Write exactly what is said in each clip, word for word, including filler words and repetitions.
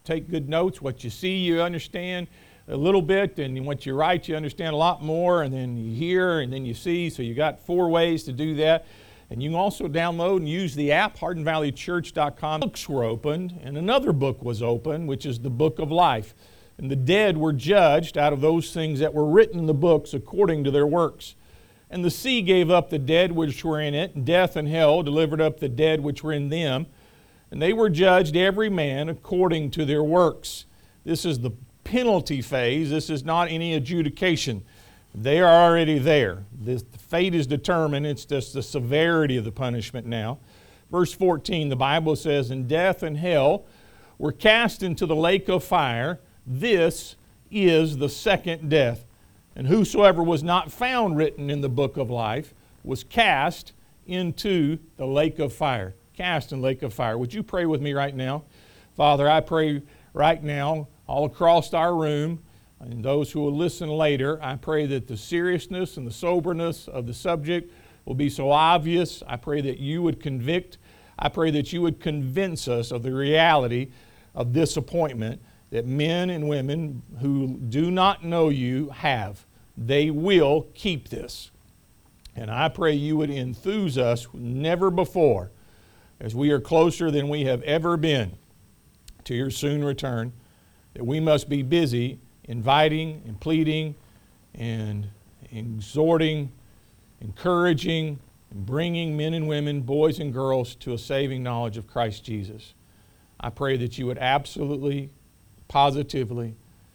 take good notes. What you see, you understand a little bit, and what you write, you understand a lot more, and then you hear, and then you see. So you got four ways to do that. And you can also download and use the app, hardin valley church dot com. Books were opened, and another book was opened, which is the book of life. And the dead were judged out of those things that were written in the books according to their works. And the sea gave up the dead which were in it, and death and hell delivered up the dead which were in them. And they were judged every man according to their works. This is the penalty phase. This is not any adjudication. They are already there. This, the fate is determined. It's just the severity of the punishment now. Verse fourteen, the Bible says, and death and hell were cast into the lake of fire. This is the second death. And whosoever was not found written in the book of life was cast into the lake of fire. Cast in the lake of fire. Would you pray with me right now? Father, I pray right now all across our room, and those who will listen later, I pray that the seriousness and the soberness of the subject will be so obvious. I pray that you would convict. I pray that you would convince us of the reality of this appointment that men and women who do not know you have. They will keep this. And I pray you would enthuse us never before, as we are closer than we have ever been to your soon return, that we must be busy inviting and pleading and exhorting, encouraging, and bringing men and women, boys and girls to a saving knowledge of Christ Jesus. I pray that you would absolutely, positively,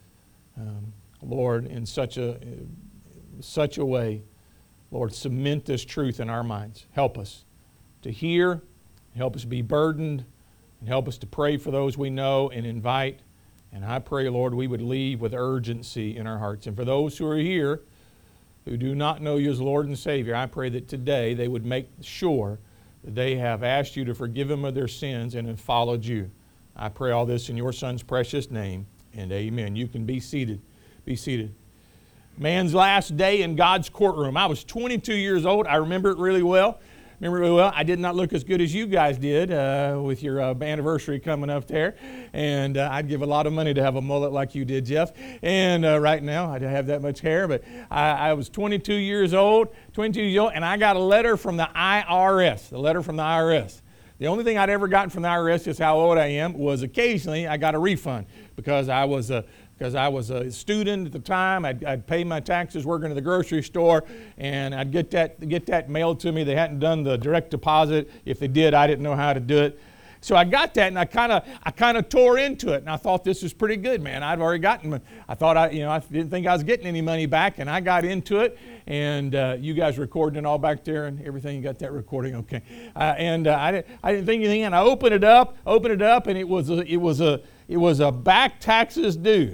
um, Lord, in such a, such a way, Lord, cement this truth in our minds. Help us to hear, help us be burdened, and help us to pray for those we know and invite. And I pray, Lord, we would leave with urgency in our hearts. And for those who are here who do not know you as Lord and Savior, I pray that today they would make sure that they have asked you to forgive them of their sins and have followed you. I pray all this in your Son's precious name, and amen. You can be seated. Be seated. Man's last day in God's courtroom. I was twenty-two years old. I remember it really well. Remember really well. I did not look as good as you guys did uh, with your uh, anniversary coming up there. And uh, I'd give a lot of money to have a mullet like you did, Jeff. And uh, right now, I don't have that much hair. But I, I was twenty-two years old, twenty-two years old, and I got a letter from the I R S, the letter from the I R S. The only thing I'd ever gotten from the I R S, just how old I am, was occasionally I got a refund because I was a because I was a student at the time. I'd, I'd pay my taxes working at the grocery store, and I'd get that get that mailed to me. They hadn't done the direct deposit. If they did, I didn't know how to do it. So I got that, and I kind of I kind of tore into it, and I thought this was pretty good, man. I'd already gotten. I thought I you know I didn't think I was getting any money back, and I got into it. And uh, you guys recording it all back there and everything. You got that recording, okay? Uh, and uh, I didn't I didn't think anything, and I opened it up, opened it up, and it was a, it was a it was a back taxes due.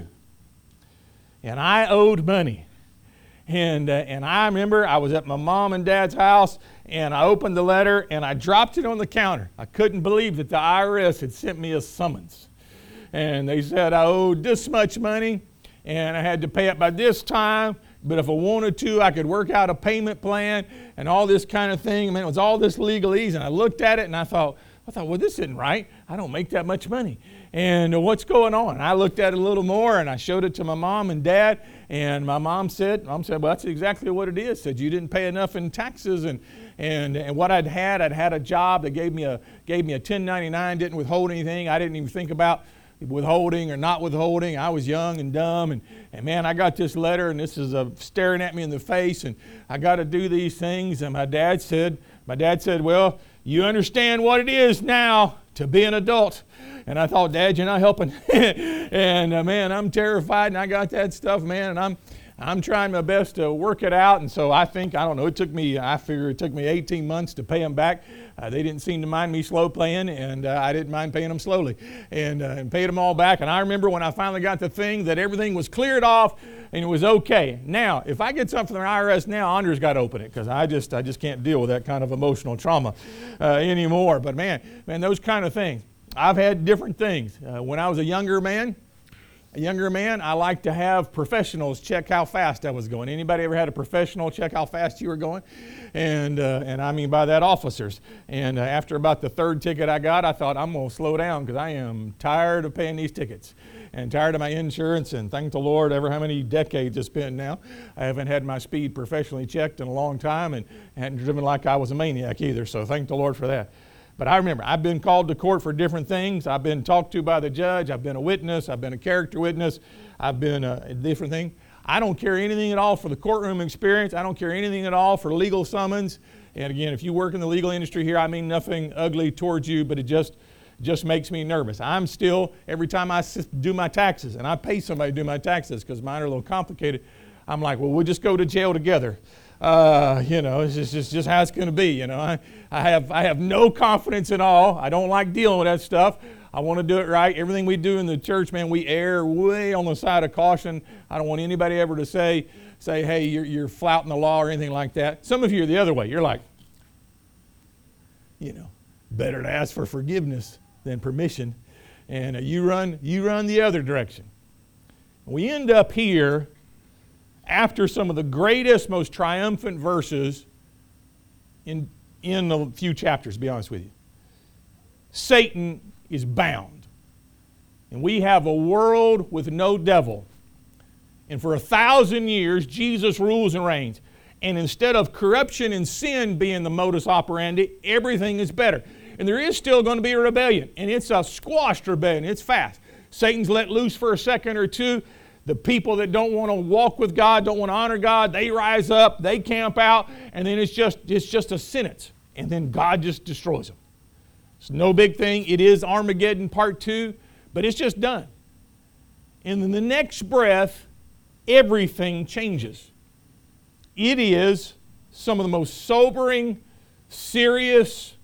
And I owed money. And uh, and I remember I was at my mom and dad's house, and I opened the letter, and I dropped it on the counter. I couldn't believe that the I R S had sent me a summons. And they said I owed this much money, and I had to pay it by this time, but if I wanted to, I could work out a payment plan and all this kind of thing. I mean, it was all this legalese, and I looked at it, and I thought, I thought, well, this isn't right. I don't make that much money. And what's going on? And I looked at it a little more, and I showed it to my mom and dad, and my mom said, mom said, well, that's exactly what it is. Said you didn't pay enough in taxes, and and and what I'd had, I'd had a job that gave me a gave me a ten ninety-nine, didn't withhold anything. I didn't even think about withholding or not withholding. I was young and dumb, and, and man, I got this letter, and this is uh, staring at me in the face, and I got to do these things. And my dad said, my dad said, well, you understand what it is now to be an adult. And I thought, Dad, you're not helping. and uh, man, I'm terrified, and I got that stuff, man, and I'm I'm trying my best to work it out. And so I think, I don't know, it took me, I figure it took me eighteen months to pay them back. Uh, they didn't seem to mind me slow paying, and uh, I didn't mind paying them slowly, and, uh, and paid them all back. And I remember when I finally got the thing that everything was cleared off and it was okay. Now, if I get something from the I R S now, Andre's got to open it, because I just I just can't deal with that kind of emotional trauma uh, anymore. But man, man, those kind of things. I've had different things. Uh, when I was a younger man, a younger man, I like to have professionals check how fast I was going. Anybody ever had a professional check how fast you were going? And uh, and I mean by that officers. And uh, after about the third ticket I got, I thought I'm going to slow down because I am tired of paying these tickets and tired of my insurance. And thank the Lord, ever how many decades it's been now, I haven't had my speed professionally checked in a long time and hadn't driven like I was a maniac either. So thank the Lord for that. But I remember, I've been called to court for different things. I've been talked to by the judge. I've been a witness. I've been a character witness. I've been a different thing. I don't care anything at all for the courtroom experience. I don't care anything at all for legal summons. And again, if you work in the legal industry here, I mean nothing ugly towards you, but it just, just makes me nervous. I'm still, every time I do my taxes, and I pay somebody to do my taxes because mine are a little complicated, I'm like, well, we'll just go to jail together. Uh, you know, it's just, it's just how it's going to be. You know, I, I have I have no confidence at all. I don't like dealing with that stuff. I want to do it right. Everything we do in the church, man, we err way on the side of caution. I don't want anybody ever to say, say, hey, you're, you're flouting the law or anything like that. Some of you are the other way. You're like, you know, better to ask for forgiveness than permission. And uh, you run you run the other direction. We end up here after some of the greatest, most triumphant verses in, in a few chapters, to be honest with you. Satan is bound. And we have a world with no devil. And for a thousand years, Jesus rules and reigns. And instead of corruption and sin being the modus operandi, everything is better. And there is still going to be a rebellion. And it's a squashed rebellion. It's fast. Satan's let loose for a second or two. The people that don't want to walk with God, don't want to honor God, they rise up, they camp out, and then it's just it's just a sentence. And then God just destroys them. It's no big thing. It is Armageddon part two, but it's just done. And in the next breath, everything changes. It is some of the most sobering, serious,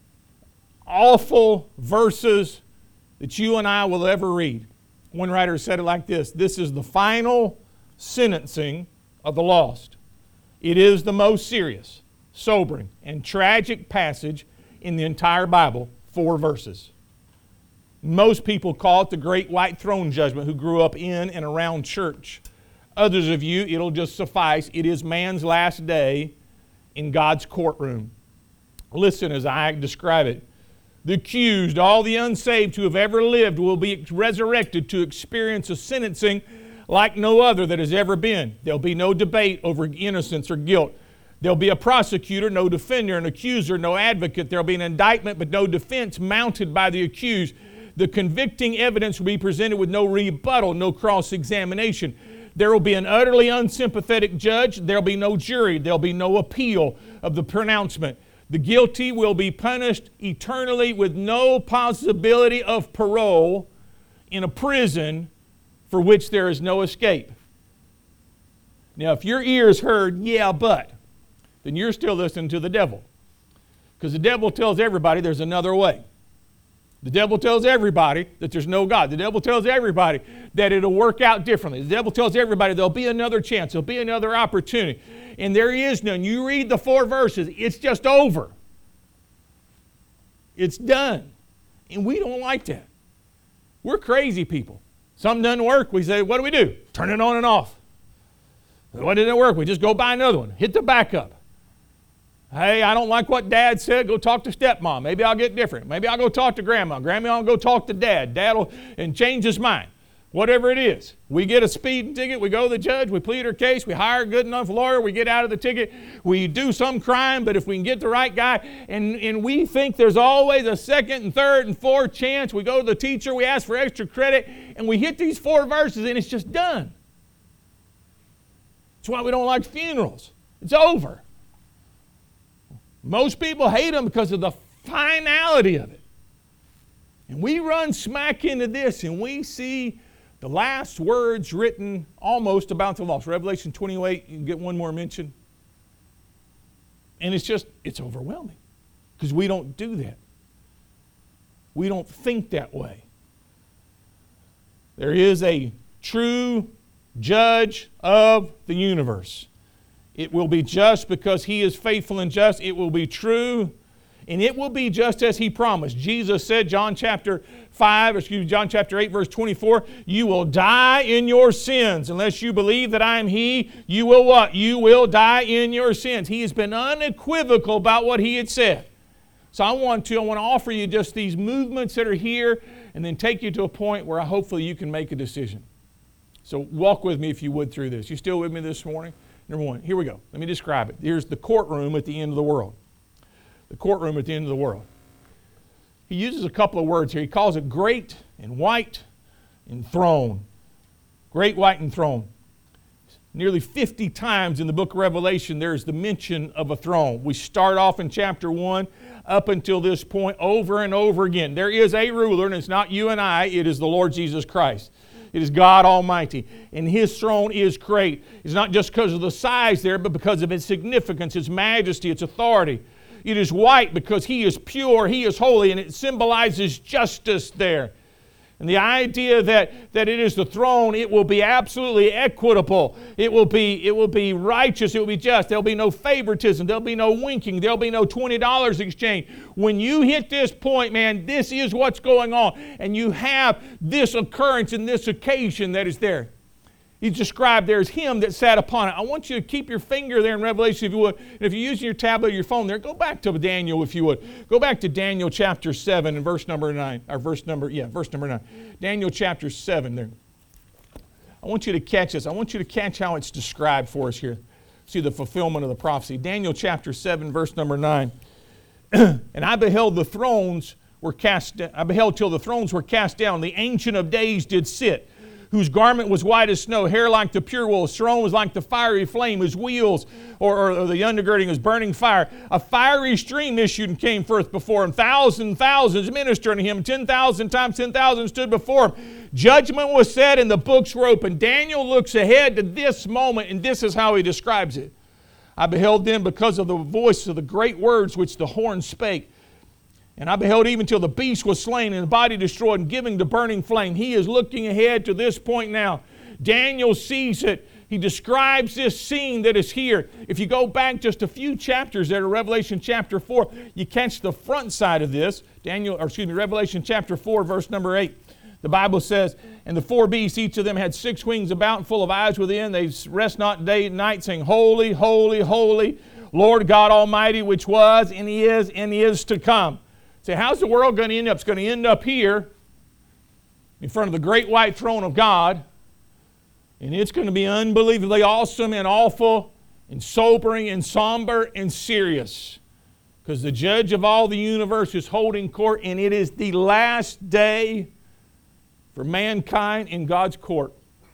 awful verses that you and I will ever read. One writer said it like this: this is the final sentencing of the lost. It is the most serious, sobering, and tragic passage in the entire Bible, four verses. Most people call it the Great White Throne Judgment who grew up in and around church. Others of you, it'll just suffice. It is man's last day in God's courtroom. Listen as I describe it. The accused, all the unsaved who have ever lived, will be resurrected to experience a sentencing like no other that has ever been. There'll be no debate over innocence or guilt. There'll be a prosecutor, no defender, an accuser, no advocate. There'll be an indictment, but no defense mounted by the accused. The convicting evidence will be presented with no rebuttal, no cross-examination. There will be an utterly unsympathetic judge. There'll be no jury. There'll be no appeal of the pronouncement. The guilty will be punished eternally with no possibility of parole in a prison for which there is no escape. Now, if your ears heard, yeah, but, then you're still listening to the devil. Because the devil tells everybody there's another way. The devil tells everybody that there's no God. The devil tells everybody that it'll work out differently. The devil tells everybody there'll be another chance. There'll be another opportunity. And there is none. You read the four verses, it's just over. It's done. And we don't like that. We're crazy people. Something doesn't work, we say, what do we do? Turn it on and off. What didn't work? We just go buy another one. Hit the backup. Hey, I don't like what Dad said. Go talk to stepmom. Maybe I'll get different. Maybe I'll go talk to grandma. Grandma will go talk to Dad. Dad will and change his mind. Whatever it is. We get a speeding ticket. We go to the judge. We plead our case. We hire a good enough lawyer. We get out of the ticket. We do some crime, but if we can get the right guy, and, and we think there's always a second and third and fourth chance. We go to the teacher. We ask for extra credit, and we hit these four verses, and it's just done. That's why we don't like funerals. It's over. Most people hate them because of the finality of it. And we run smack into this, and we see the last words written almost about the lost. Revelation twenty-eight, you can get one more mention. And it's just, it's overwhelming because we don't do that. We don't think that way. There is a true judge of the universe. It will be just because he is faithful and just. It will be true. And it will be just as He promised. Jesus said, John chapter five, excuse me, John chapter eight, verse twenty-four, you will die in your sins. Unless you believe that I am He, you will what? You will die in your sins. He has been unequivocal about what He had said. So I want to, I want to offer you just these movements that are here and then take you to a point where hopefully you can make a decision. So walk with me if you would through this. You still with me this morning? Number one, here we go. Let me describe it. Here's the courtroom at the end of the world. The courtroom at the end of the world. He uses a couple of words here. He calls it great and white and throne. Great, white, and throne. Nearly fifty times in the book of Revelation there's the mention of a throne. We start off in chapter one up until this point over and over again. There is a ruler, and it's not you and I, it is the Lord Jesus Christ. It is God Almighty. And His throne is great. It's not just because of the size there, but because of its significance, its majesty, its authority. It is white because He is pure, He is holy, and it symbolizes justice there. And the idea that, that it is the throne, it will be absolutely equitable. It will be, it will be righteous. It will be just. There will be no favoritism. There will be no winking. There will be no twenty dollars exchange. When you hit this point, man, this is what's going on. And you have this occurrence and this occasion that is there. He's described there as Him that sat upon it. I want you to keep your finger there in Revelation if you would. And if you're using your tablet or your phone there, go back to Daniel if you would. Go back to Daniel chapter seven and verse number nine. Or verse number, yeah, verse number nine. Daniel chapter seven there. I want you to catch this. I want you to catch how it's described for us here. See the fulfillment of the prophecy. Daniel chapter seven, verse number nine. And I beheld the thrones were cast, I beheld till the thrones were cast down. The Ancient of Days did sit, whose garment was white as snow, hair like the pure wool. His throne was like the fiery flame. His wheels, or, or, or the undergirding, was burning fire. A fiery stream issued and came forth before him. Thousands, thousands ministered unto him. Ten thousand times ten thousand stood before him. Judgment was said and the books were opened. Daniel looks ahead to this moment, and this is how he describes it. I beheld then because of the voice of the great words which the horn spake. And I beheld even till the beast was slain and the body destroyed and giving the burning flame. He is looking ahead to this point now. Daniel sees it. He describes this scene that is here. If you go back just a few chapters there to Revelation chapter four, you catch the front side of this. Daniel, or excuse me, Revelation chapter four, verse number eight. The Bible says, and the four beasts, each of them had six wings about and full of eyes within. They rest not day and night, saying, Holy, holy, holy, Lord God Almighty, which was, and He is, and He is to come. Say, how's the world going to end up? It's going to end up here in front of the great white throne of God. And it's going to be unbelievably awesome and awful and sobering and somber and serious. Because the judge of all the universe is holding court, and it is the last day for mankind in God's court.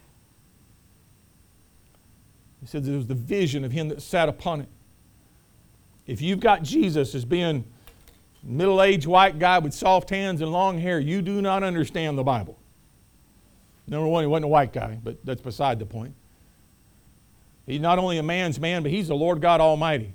He said there was the vision of Him that sat upon it. If you've got Jesus as being middle-aged white guy with soft hands and long hair, you do not understand the Bible. Number one, He wasn't a white guy, but that's beside the point. He's not only a man's man, but He's the Lord God Almighty.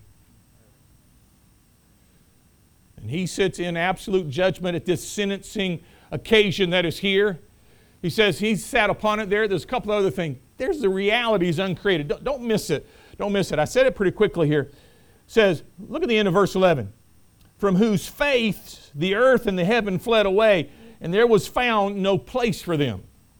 And He sits in absolute judgment at this sentencing occasion that is here. He says He sat upon it there. There's a couple of other things. There's the realities uncreated. Don't, don't miss it. Don't miss it. I said it pretty quickly here. It says, look at the end of verse eleven. From whose face the earth and the heaven fled away, and there was found no place for them.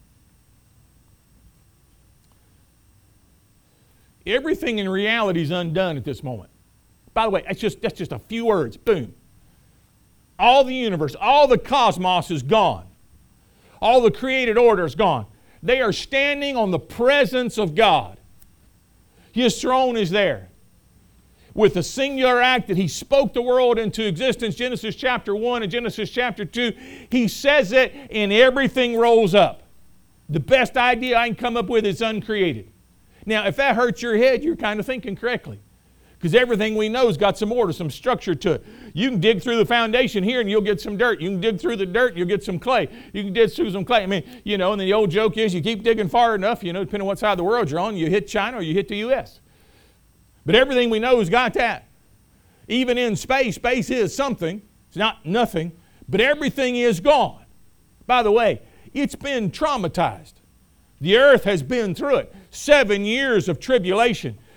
Everything in reality is undone at this moment. By the way, that's just, that's just a few words. Boom. All the universe, all the cosmos is gone. All the created order is gone. They are standing on the presence of God. His throne is there. With the singular act that He spoke the world into existence, Genesis chapter one and Genesis chapter two, He says it and everything rolls up. The best idea I can come up with is uncreated. Now, if that hurts your head, you're kind of thinking correctly. Because everything we know has got some order, some structure to it. You can dig through the foundation here and you'll get some dirt. You can dig through the dirt and you'll get some clay. You can dig through some clay. I mean, you know, and the old joke is you keep digging far enough, you know, depending on what side of the world you're on, you hit China or you hit the U S But everything we know has got that. Even in space, space is something. It's not nothing. But everything is gone. By the way, it's been traumatized. The earth has been through it. Seven years of tribulation.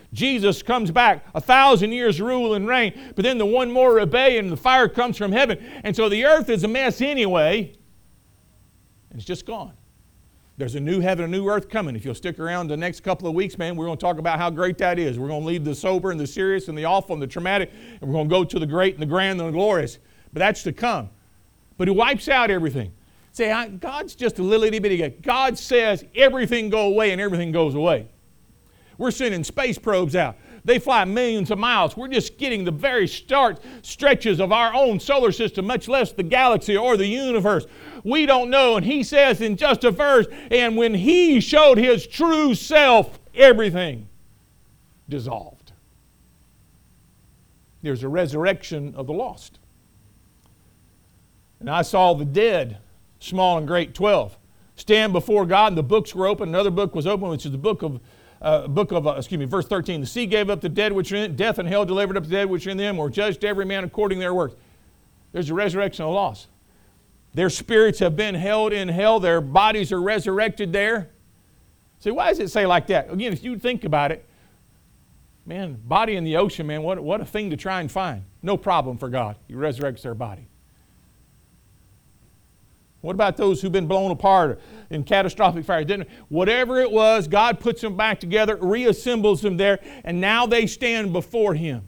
Jesus comes back, a thousand years rule and reign, but then the one more rebellion, and the fire comes from heaven. And so the earth is a mess anyway, and it's just gone. There's a new heaven, a new earth coming. If you'll stick around the next couple of weeks, man, we're going to talk about how great that is. We're going to leave the sober and the serious and the awful and the traumatic, and we're going to go to the great and the grand and the glorious. But that's to come. But He wipes out everything. Say, I, God's just a little itty bitty guy. God says everything go away and everything goes away. We're sending space probes out. They fly millions of miles. We're just getting the very start stretches of our own solar system, much less the galaxy or the universe. We don't know. And He says in just a verse, and when He showed His true self, everything dissolved. There's a resurrection of the lost. And I saw the dead, small and great, twelve, stand before God, and the books were open. Another book was open, which is the book of Uh, book of, uh, excuse me, verse thirteen. The sea gave up the dead which are in it. Death and hell delivered up the dead which are in them, or judged every man according to their works. There's a resurrection of the lost. Their spirits have been held in hell. Their bodies are resurrected there. See, why does it say like that? Again, if you think about it, man, body in the ocean, man, what, what a thing to try and find. No problem for God. He resurrects their body. What about those who've been blown apart in catastrophic fire? Didn't, whatever it was, God puts them back together, reassembles them there, and now they stand before Him.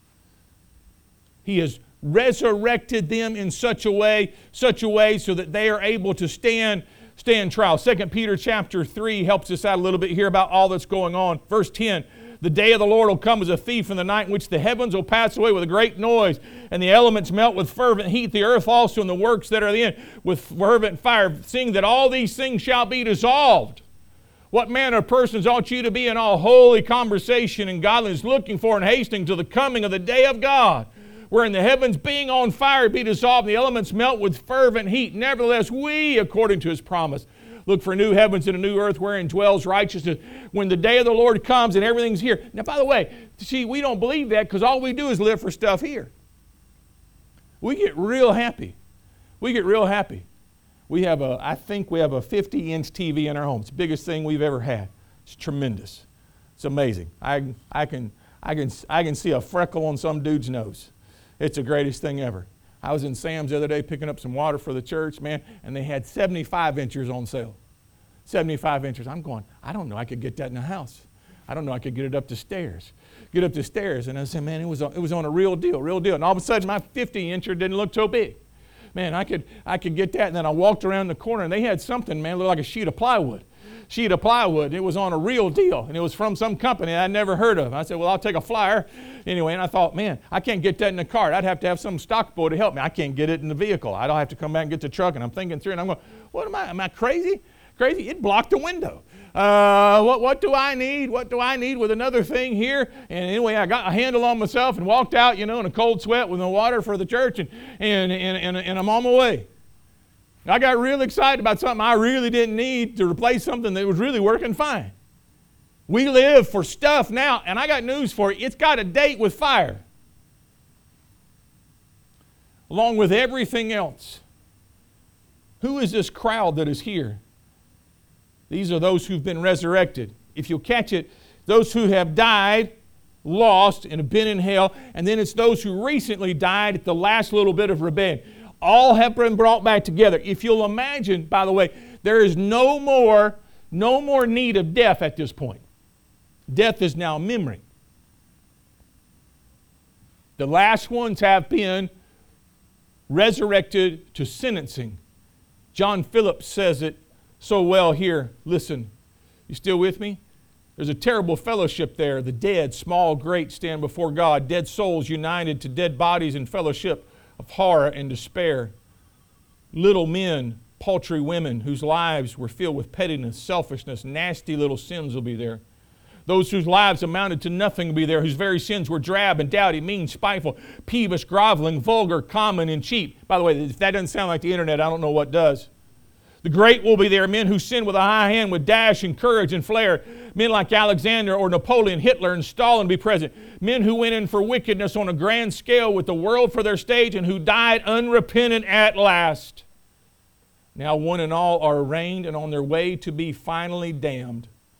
He has resurrected them in such a way, such a way so that they are able to stand, stand trial. Second Peter chapter three helps us out a little bit here about all that's going on. Verse ten. The day of the Lord will come as a thief in the night, in which the heavens will pass away with a great noise, and the elements melt with fervent heat, the earth also and the works that are in with fervent fire, seeing that all these things shall be dissolved. What manner of persons ought you to be in all holy conversation and godliness, looking for and hastening to the coming of the day of God, wherein the heavens being on fire be dissolved, and the elements melt with fervent heat. Nevertheless, we, according to His promise, look for new heavens and a new earth wherein dwells righteousness. When the day of the Lord comes and everything's here. Now, by the way, see, we don't believe that because all we do is live for stuff here. We get real happy. We get real happy. We have a, I think we have a fifty inch T V in our home. It's the biggest thing we've ever had. It's tremendous. It's amazing. I, I, can, I, can, I can see a freckle on some dude's nose. It's the greatest thing ever. I was in Sam's the other day picking up some water for the church, man, and they had seventy-five inchers on sale. seventy-five inchers. I'm going, I don't know I could get that in the house. I don't know I could get it up the stairs. Get up the stairs. And I said, man, it was, on, it was on a real deal, real deal. And all of a sudden, my fifty incher didn't look so big. Man, I could, I could get that. And then I walked around the corner, and they had something, man, looked like a sheet of plywood. Sheet of plywood. It was on a real deal, and it was from some company I'd never heard of. I said, well, I'll take a flyer. Anyway, and I thought, man, I can't get that in the car. I'd have to have some stock boy to help me. I can't get it in the vehicle. I don't have to come back and get the truck. And I'm thinking through, and I'm going, what am I? Am I crazy? Crazy? It blocked the window. Uh, what, what do I need? What do I need with another thing here? And anyway, I got a handle on myself and walked out, you know, in a cold sweat with no water for the church, and, and, and, and, and I'm on my way. I got real excited about something I really didn't need to replace something that was really working fine. We live for stuff now, and I got news for you. It's got a date with fire. Along with everything else. Who is this crowd that is here? These are those who've been resurrected. If you'll catch it, those who have died, lost, and have been in hell, and then it's those who recently died at the last little bit of rebellion. All have been brought back together. If you'll imagine, by the way, there is no more, no more need of death at this point. Death is now memory. The last ones have been resurrected to sentencing. John Phillips says it so well here. Listen, you still with me? There's a terrible fellowship there. The dead, small, great, stand before God. Dead souls united to dead bodies in fellowship of horror and despair. Little men, paltry women whose lives were filled with pettiness, selfishness, nasty little sins will be there. Those whose lives amounted to nothing will be there, whose very sins were drab and dowdy, mean, spiteful, peevish, groveling, vulgar, common, and cheap. By the way, if that doesn't sound like the internet, I don't know what does. The great will be there, men who sin with a high hand, with dash and courage and flair. Men like Alexander or Napoleon, Hitler, and Stalin be present. Men who went in for wickedness on a grand scale with the world for their stage and who died unrepentant at last. Now one and all are arraigned and on their way to be finally damned.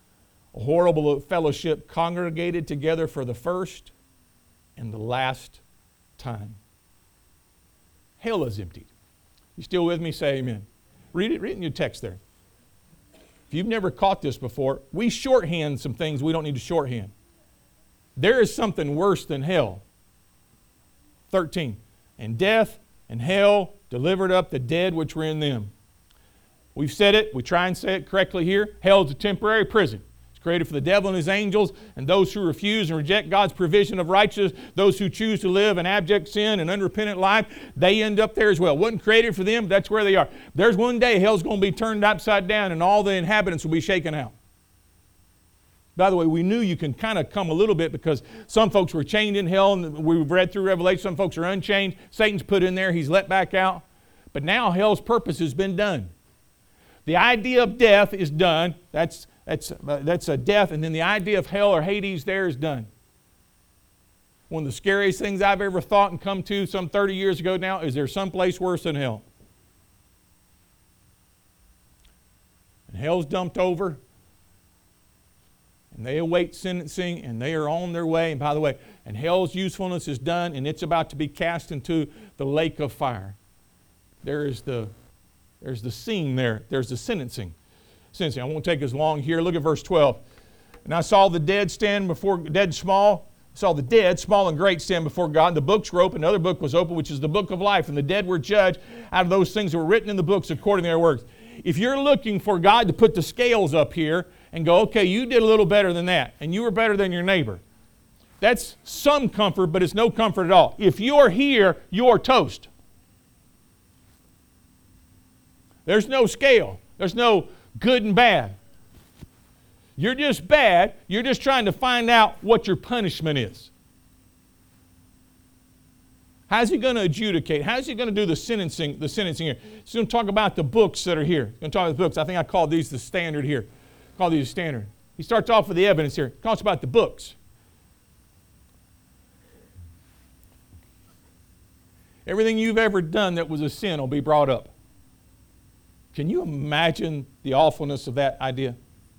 a horrible fellowship congregated together for the first and the last time. Hell is emptied. You still with me? Say amen. Read it, read it in your text there. If you've never caught this before, we shorthand some things we don't need to shorthand. There is something worse than hell. thirteen. And death and hell delivered up the dead which were in them. We've said it. We try and say it correctly here. Hell is a temporary prison. It's created for the devil and his angels and those who refuse and reject God's provision of righteousness, those who choose to live in abject sin and unrepentant life, they end up there as well. It wasn't created for them, but that's where they are. There's one day hell's going to be turned upside down and all the inhabitants will be shaken out. By the way, we knew you can kind of come a little bit because some folks were chained in hell, and we've read through Revelation, some folks are unchained. Satan's put in there, he's let back out. But now hell's purpose has been done. The idea of death is done. That's, that's, uh, that's a death, and then the idea of hell or Hades there is done. One of the scariest things I've ever thought and come to some thirty years ago now is there's someplace worse than hell. And hell's dumped over. And they await sentencing, and they are on their way. And by the way, and hell's usefulness is done, and it's about to be cast into the lake of fire. There is the, there's the scene there. There's the sentencing. Sentencing. I won't take as long here. Look at verse twelve. And I saw the dead stand before, dead and small. I saw the dead, small and great, stand before God. And the books were open. Another book was open, which is the book of life. And the dead were judged out of those things that were written in the books according to their works. If you're looking for God to put the scales up here and go, okay, you did a little better than that, and you were better than your neighbor, that's some comfort, but it's no comfort at all. If you're here, you're toast. There's no scale. There's no good and bad. You're just bad. You're just trying to find out what your punishment is. How's he going to adjudicate? How's he going to do the sentencing, the sentencing here? He's going to talk about the books that are here. He's going to talk about the books. I think I call these the standard here. I call these the standard. He starts off with the evidence here. He talks about the books. Everything you've ever done that was a sin will be brought up. Can you imagine the awfulness of that idea?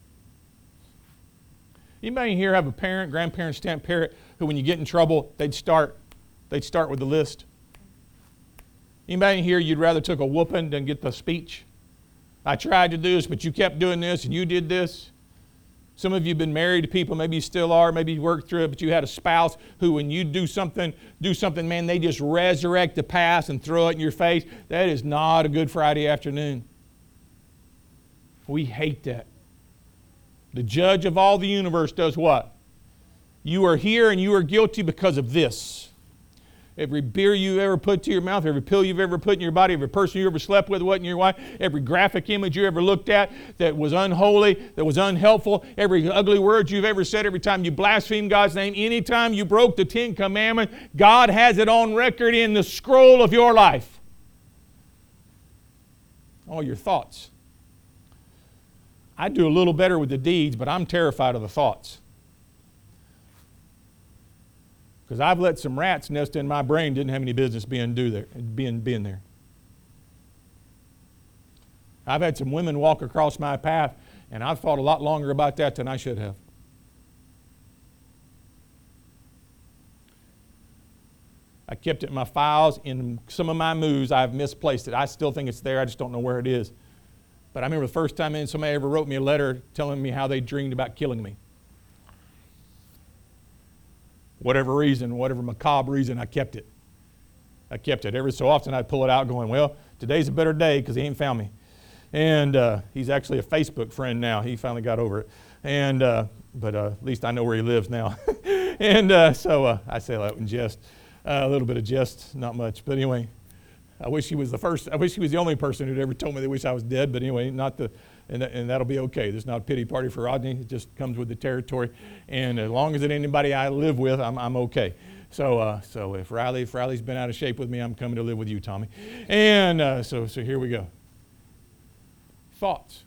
Anybody here have a parent, grandparent, step parent who when you get in trouble, they'd start They'd start with the list? Anybody here, you'd rather took a whooping than get the speech? I tried to do this, but you kept doing this and you did this. Some of you have been married to people, maybe you still are, maybe you worked through it, but you had a spouse who when you do something, do something, man, they just resurrect the past and throw it in your face. That is not a good Friday afternoon. We hate that. The judge of all the universe does what? You are here and you are guilty because of this. Every beer you ever put to your mouth, every pill you've ever put in your body, every person you ever slept with wasn't your wife, every graphic image you ever looked at that was unholy, that was unhelpful, every ugly word you've ever said, every time you blasphemed God's name, anytime you broke the Ten Commandments, God has it on record in the scroll of your life. All your thoughts. I do a little better with the deeds, but I'm terrified of the thoughts. Because I've let some rats nest in my brain, didn't have any business being, do there, being, being there. I've had some women walk across my path, and I've thought a lot longer about that than I should have. I kept it in my files. In some of my moves, I've misplaced it. I still think it's there. I just don't know where it is. But I remember the first time somebody ever wrote me a letter telling me how they dreamed about killing me. Whatever reason, whatever macabre reason, I kept it. I kept it. Every so often I'd pull it out going, well, today's a better day because he ain't found me. And uh, he's actually a Facebook friend now. He finally got over it. And uh, But uh, at least I know where he lives now. and uh, so uh, I say that in jest. Uh, a little bit of jest, not much. But anyway, I wish he was the first. I wish he was the only person who'd ever told me they wish I was dead. But anyway, not the... And, that, and that'll be okay. There's not a pity party for Rodney. It just comes with the territory. And as long as it's anybody I live with, I'm, I'm okay. So uh, so if Riley, if Riley's been out of shape with me, I'm coming to live with you, Tommy. And uh, so so here we go. Thoughts.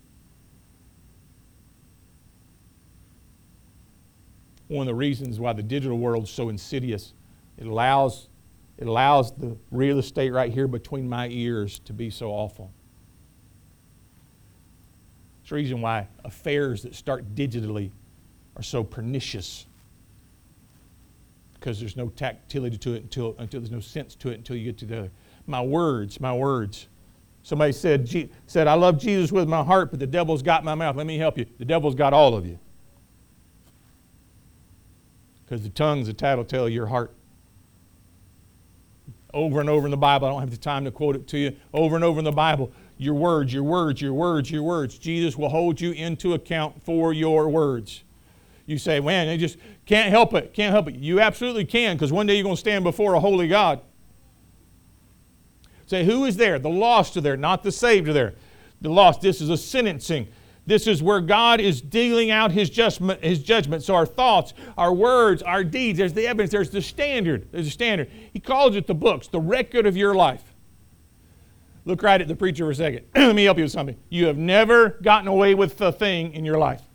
One of the reasons why the digital world is so insidious, it allows, it allows the real estate right here between my ears to be so awful. It's the reason why affairs that start digitally are so pernicious. Because there's no tactility to it until, until there's no sense to it until you get to the other. My words, my words. Somebody said, said, I love Jesus with my heart, but the devil's got my mouth. Let me help you. The devil's got all of you. Because the tongue's a tattletale of your heart. Over and over in the Bible, I don't have the time to quote it to you. Over and over in the Bible, your words, your words, your words, your words. Jesus will hold you into account for your words. You say, man, I just can't help it, can't help it. You absolutely can, because one day you're going to stand before a holy God. Say, who is there? The lost are there, not the saved are there. The lost, this is a sentencing. This is where God is dealing out His judgment, His judgment. So our thoughts, our words, our deeds, there's the evidence, there's the standard. There's a standard. He calls it the books, the record of your life. Look right at the preacher for a second. Let me help you with something. You have never gotten away with a thing in your life.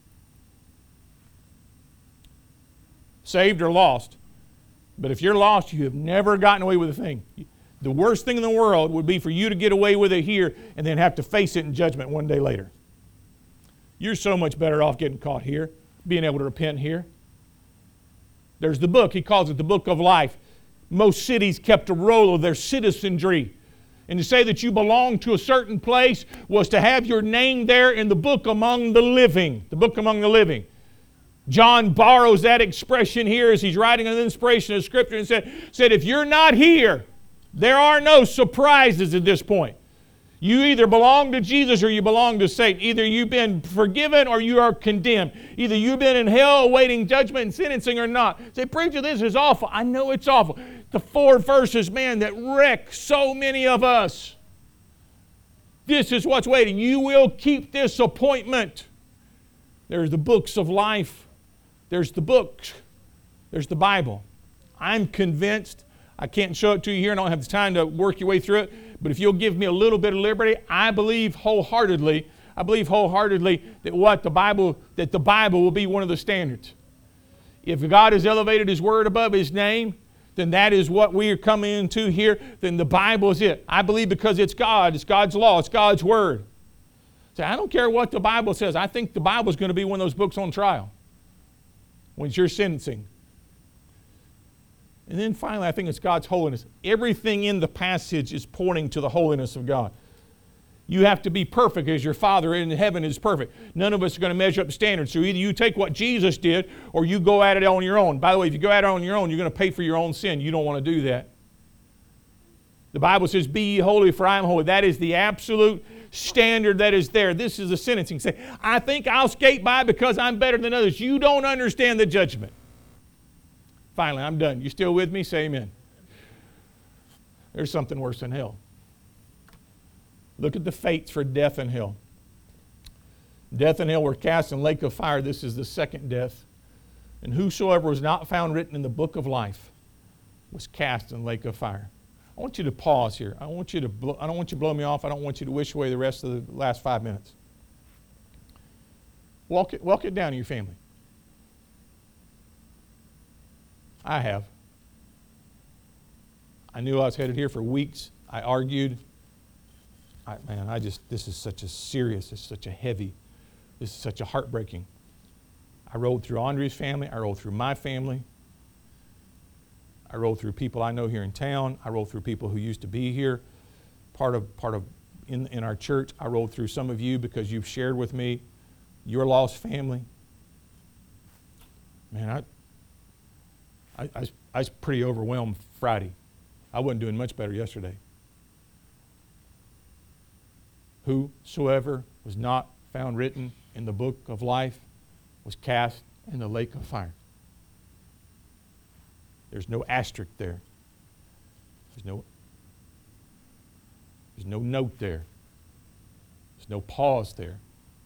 Saved or lost. But if you're lost, you have never gotten away with a thing. The worst thing in the world would be for you to get away with it here and then have to face it in judgment one day later. You're so much better off getting caught here, being able to repent here. There's the book. He calls it the book of life. Most cities kept a roll of their citizenry. And to say that you belong to a certain place was to have your name there in the book among the living. The book among the living. John borrows that expression here as he's writing an inspiration of Scripture and said, said, if you're not here, there are no surprises at this point. You either belong to Jesus or you belong to Satan. Either you've been forgiven or you are condemned. Either you've been in hell awaiting judgment and sentencing or not. Say, preacher, this is awful. I know it's awful. The four verses, man, that wreck so many of us. This is what's waiting. You will keep this appointment. There's the books of life. There's the books. There's the Bible. I'm convinced. I can't show it to you here. I don't have the time to work your way through it. But if you'll give me a little bit of liberty, I believe wholeheartedly, I believe wholeheartedly that what the Bible, that the Bible will be one of the standards. If God has elevated His Word above His name, then that is what we are coming into here. Then the Bible is it. I believe because it's God, it's God's law, it's God's Word. So I don't care what the Bible says. I think the Bible is going to be one of those books on trial when you're sentencing. And then finally, I think it's God's holiness. Everything in the passage is pointing to the holiness of God. You have to be perfect as your Father in heaven is perfect. None of us are going to measure up the standards. So either you take what Jesus did or you go at it on your own. By the way, if you go at it on your own, you're going to pay for your own sin. You don't want to do that. The Bible says, be ye holy, for I am holy. That is the absolute standard that is there. This is the sentencing. Say, I think I'll skate by because I'm better than others. You don't understand the judgment. Finally, I'm done. You still with me? Say amen. There's something worse than hell. Look at the fates for death and hell. Death and hell were cast in the lake of fire. This is the second death. And whosoever was not found written in the book of life was cast in the lake of fire. I want you to pause here. I want you to blow, I don't want you to blow me off. I don't want you to wish away the rest of the last five minutes. Walk it, walk it down to your family. I have. I knew I was headed here for weeks. I argued. I, man, I just, this is such a serious, this is such a heavy, this is such a heartbreaking. I rolled through Andre's family. I rolled through my family. I rolled through people I know here in town. I rolled through people who used to be here, part of, part of in, in our church. I rolled through some of you because you've shared with me your lost family. Man, I, I, I, was, I was pretty overwhelmed Friday. I wasn't doing much better yesterday. Whosoever was not found written in the book of life was cast in the lake of fire. There's no asterisk there. There's no, there's no note there. There's no pause there.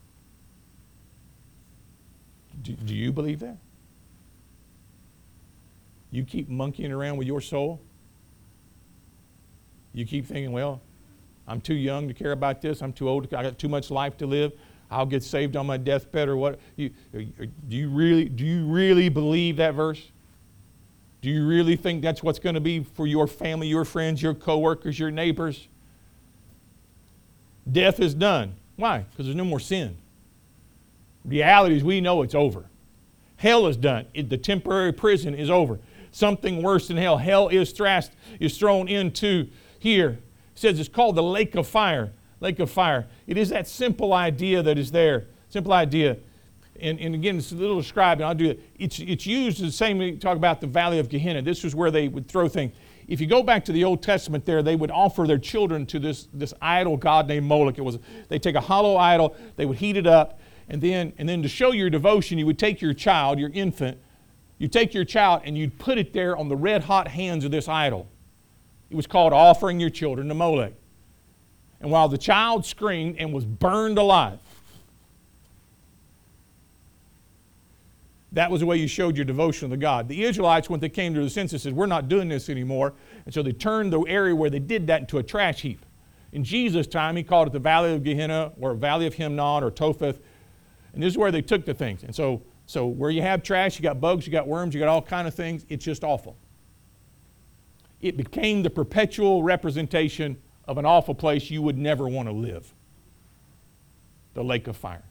Do, do you believe that? You keep monkeying around with your soul? You keep thinking, well, I'm too young to care about this. I'm too old. To, I got too much life to live. I'll get saved on my deathbed or what? You, do you really, do you really believe that verse? Do you really think that's what's going to be for your family, your friends, your coworkers, your neighbors? Death is done. Why? Because there's no more sin. Reality is we know it's over. Hell is done. It, the temporary prison is over. Something worse than hell. Hell is thrust, is thrown into here. It says it's called the lake of fire. Lake of fire. It is that simple idea that is there. Simple idea. And, and again, it's a little described, and I'll do it. It's, it's used the same when you talk about the valley of Gehenna. This was where they would throw things. If you go back to the Old Testament there, they would offer their children to this, this idol god named Moloch. It was, they'd take a hollow idol, they would heat it up, and then, and then to show your devotion, you would take your child, your infant, you'd take your child and you'd put it there on the red hot hands of this idol. It was called offering your children to Molech. And while the child screamed and was burned alive, that was the way you showed your devotion to God. The Israelites, when they came to the census, said, we're not doing this anymore. And so they turned the area where they did that into a trash heap. In Jesus' time, he called it the Valley of Gehenna or Valley of Hinnom or Topheth. And this is where they took the things. And so, so where you have trash, you got bugs, you got worms, you got all kind of things. It's just awful. It became the perpetual representation of an awful place you would never want to live. The lake of fire.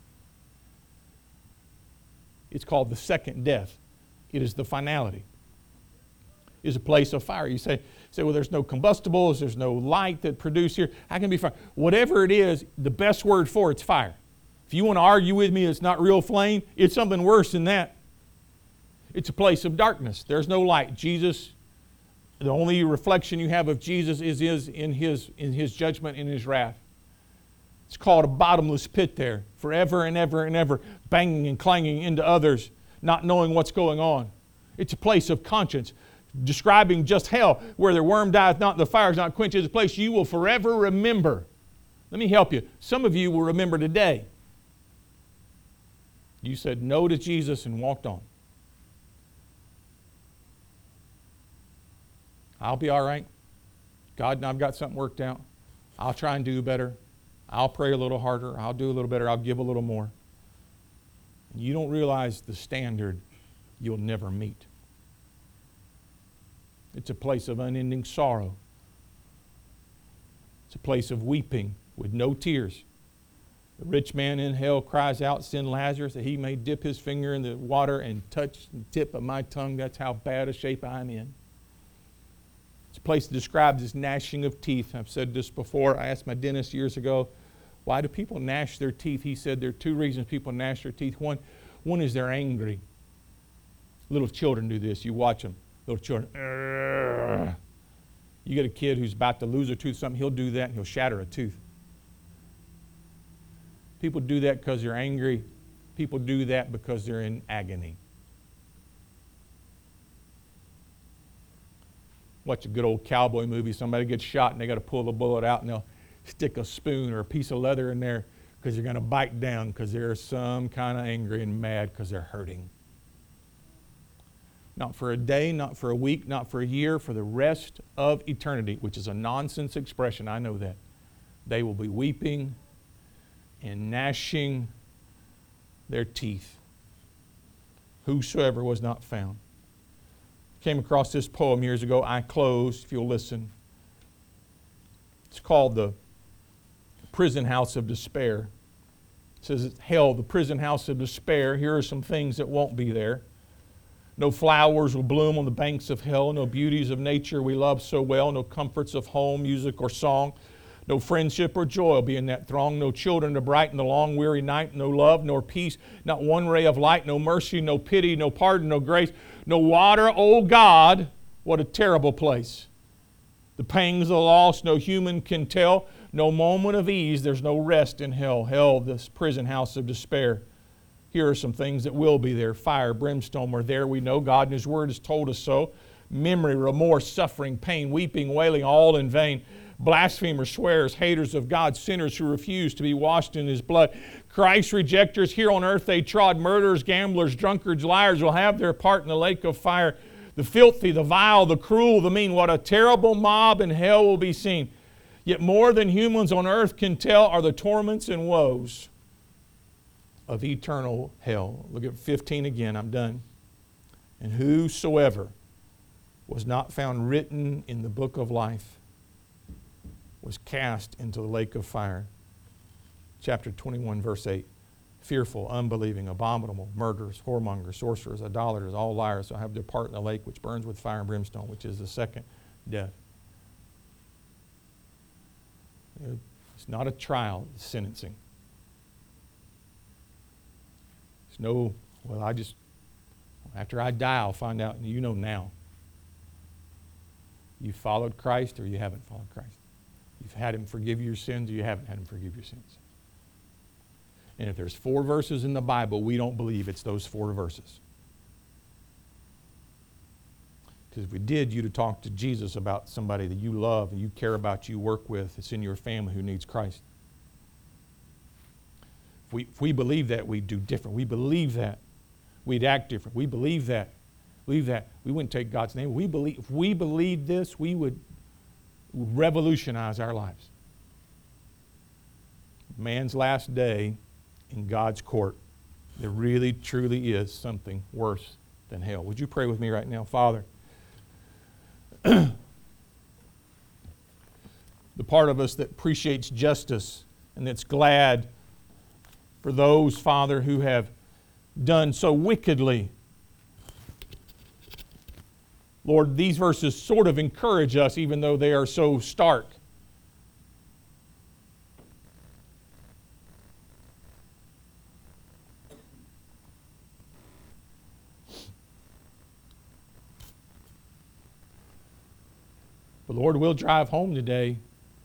It's called the second death. It is the finality. It is a place of fire. You say, say, well, there's no combustibles, there's no light that produce here. How can it be fire? Whatever it is, the best word for it's fire. If you want to argue with me it's not real flame, it's something worse than that. It's a place of darkness. There's no light. Jesus, the only reflection you have of Jesus is, is in his, in his judgment, in his wrath. It's called a bottomless pit there, forever and ever and ever, banging and clanging into others, not knowing what's going on. It's a place of conscience, describing just hell, where the worm dieth not, the fire is not quenched. It's a place you will forever remember. Let me help you. Some of you will remember today. You said no to Jesus and walked on. I'll be all right. God, and I've got something worked out. I'll try and do better. I'll pray a little harder. I'll do a little better. I'll give a little more. You don't realize the standard you'll never meet. It's a place of unending sorrow. It's a place of weeping with no tears. The rich man in hell cries out, send Lazarus that he may dip his finger in the water and touch the tip of my tongue. That's how bad a shape I'm in. It's a place described as gnashing of teeth. I've said this before. I asked my dentist years ago, why do people gnash their teeth? He said there are two reasons people gnash their teeth. One, one is they're angry. Little children do this. You watch them. Little children. Argh. You get a kid who's about to lose a tooth, something, he'll do that and he'll shatter a tooth. People do that because they're angry. People do that because they're in agony. Watch a good old cowboy movie. Somebody gets shot and they got to pull the bullet out and they'll stick a spoon or a piece of leather in there because they're going to bite down because they're some kind of angry and mad because they're hurting. Not for a day, not for a week, not for a year, for the rest of eternity, which is a nonsense expression, I know that. They will be weeping and gnashing their teeth. Whosoever was not found. Came across this poem years ago. I close, if you'll listen. It's called The Prison House of Despair. It says, it's hell, the prison house of despair. Here are some things that won't be there. No flowers will bloom on the banks of hell. No beauties of nature we love so well. No comforts of home, music, or song. No friendship or joy will be in that throng. No children to brighten the long weary night. No love, nor peace. Not one ray of light. No mercy, no pity, no pardon, no grace. No water, oh God, what a terrible place. The pangs of the lost no human can tell. No moment of ease, there's no rest in hell. Hell, this prison house of despair. Here are some things that will be there. Fire, brimstone are there. We know God and His Word has told us so. Memory, remorse, suffering, pain, weeping, wailing, all in vain. Blasphemers, swearers, haters of God, sinners who refuse to be washed in His blood. Christ rejectors, here on earth they trod. Murderers, gamblers, drunkards, liars will have their part in the lake of fire. The filthy, the vile, the cruel, the mean. What a terrible mob in hell will be seen. Yet more than humans on earth can tell are the torments and woes of eternal hell. Look at fifteen again, I'm done. And whosoever was not found written in the book of life was cast into the lake of fire. Chapter twenty-one, verse eight. fearful, unbelieving, abominable, murderers, whoremongers, sorcerers, idolaters, all liars, shall have their part in the lake which burns with fire and brimstone, which is the second death. It's not a trial, it's sentencing. It's no, well, I just, after I die, I'll find out. You know now. You followed Christ or you haven't followed Christ. You've had Him forgive your sins or you haven't had Him forgive your sins. And if there's four verses in the Bible, we don't believe it's those four verses. Because if we did, you'd have talked to Jesus about somebody that you love and you care about, you work with, it's in your family who needs Christ. If we, if we believe that, we'd do different. We believe that, we'd act different. We believe that. Believe that. We wouldn't take God's name. We believe, if we believed this, we would revolutionize our lives. Man's last day in God's court, there really, truly is something worse than hell. Would you pray with me right now? Father, the part of us that appreciates justice and that's glad for those, Father, who have done so wickedly. Lord, these verses sort of encourage us even though they are so stark. But Lord, we'll drive home today